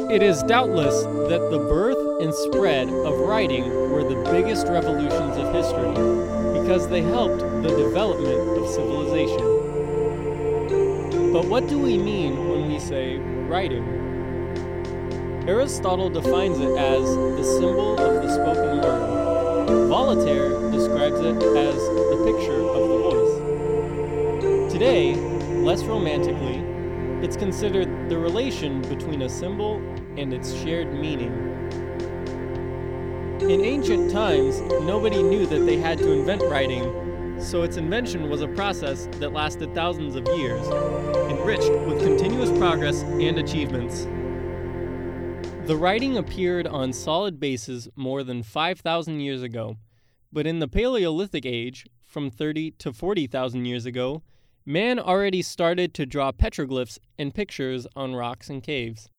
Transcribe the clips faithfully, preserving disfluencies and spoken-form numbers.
It is doubtless that the birth and spread of writing were the biggest revolutions of history because they helped the development of civilization. But what do we mean when we say writing? Aristotle defines it as the symbol of the spoken word. Voltaire describes it as the picture of the voice. Today, less romantically, it's considered the relation between a symbol and its shared meaning. In ancient times, nobody knew that they had to invent writing, so its invention was a process that lasted thousands of years, enriched with continuous progress and achievements. The writing appeared on solid bases more than five thousand years ago, but in the Paleolithic age, from thirty to forty thousand years ago, man already started to draw petroglyphs and pictures on rocks and caves.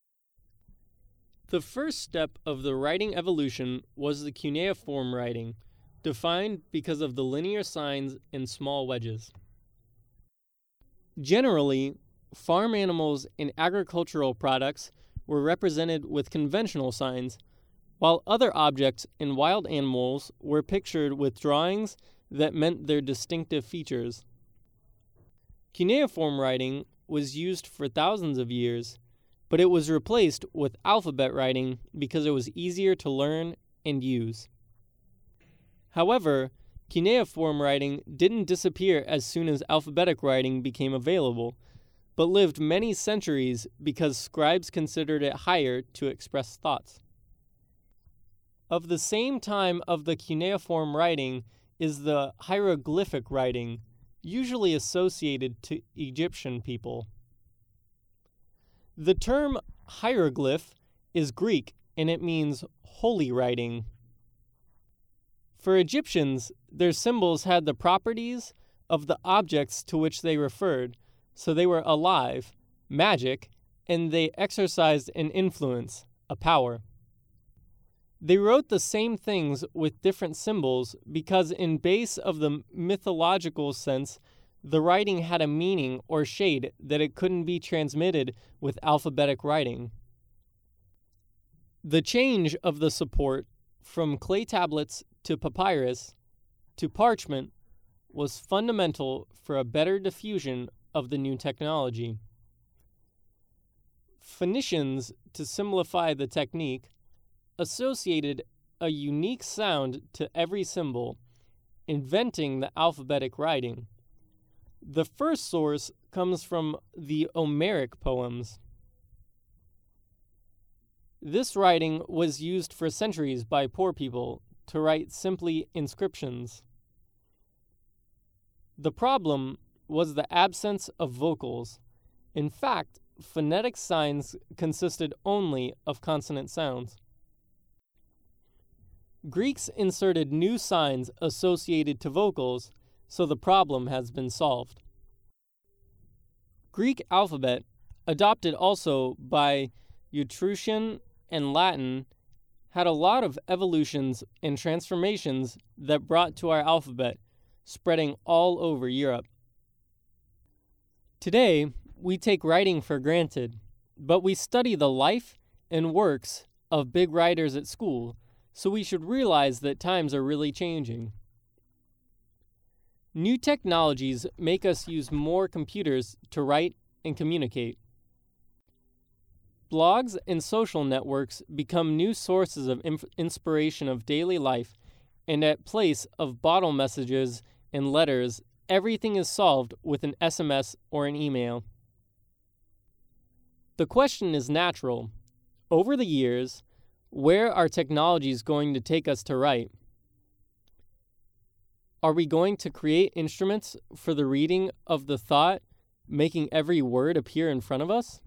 The first step of the writing evolution was the cuneiform writing, defined because of the linear signs and small wedges. Generally, farm animals and agricultural products were represented with conventional signs, while other objects and wild animals were pictured with drawings that meant their distinctive features. Cuneiform writing was used for thousands of years, but it was replaced with alphabet writing because it was easier to learn and use. However, cuneiform writing didn't disappear as soon as alphabetic writing became available, but lived many centuries because scribes considered it higher to express thoughts. Of the same time of the cuneiform writing is the hieroglyphic writing, usually associated to Egyptian people. The term hieroglyph is Greek and it means holy writing. For Egyptians, their symbols had the properties of the objects to which they referred, so they were alive, magic, and they exercised an influence, a power. They wrote the same things with different symbols because in base of the mythological sense, the writing had a meaning or shade that it couldn't be transmitted with alphabetic writing. The change of the support from clay tablets to papyrus to parchment was fundamental for a better diffusion of the new technology. Phoenicians, to simplify the technique, associated a unique sound to every symbol, inventing the alphabetic writing. The first source comes from the Homeric poems. This writing was used for centuries by poor people to write simply inscriptions. The problem was the absence of vocals. In fact, phonetic signs consisted only of consonant sounds. Greeks inserted new signs associated to vocals, so the problem has been solved. Greek alphabet, adopted also by Etruscan and Latin, had a lot of evolutions and transformations that brought to our alphabet, spreading all over Europe. Today, we take writing for granted, but we study the life and works of big writers at school, so we should realize that times are really changing. New technologies make us use more computers to write and communicate. Blogs and social networks become new sources of inf- inspiration of daily life, and at place of bottle messages and letters, everything is solved with an S M S or an email. The question is natural. Over the years, where are technologies going to take us to write? Are we going to create instruments for the reading of the thought, making every word appear in front of us?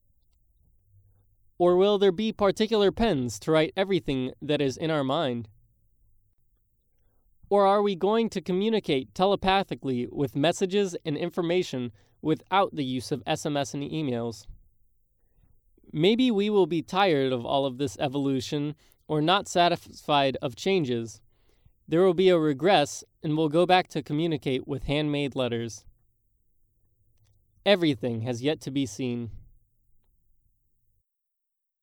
Or will there be particular pens to write everything that is in our mind? Or are we going to communicate telepathically with messages and information without the use of S M S and emails? Maybe we will be tired of all of this evolution or not satisfied of changes. There will be a regress and we'll go back to communicate with handmade letters. Everything has yet to be seen.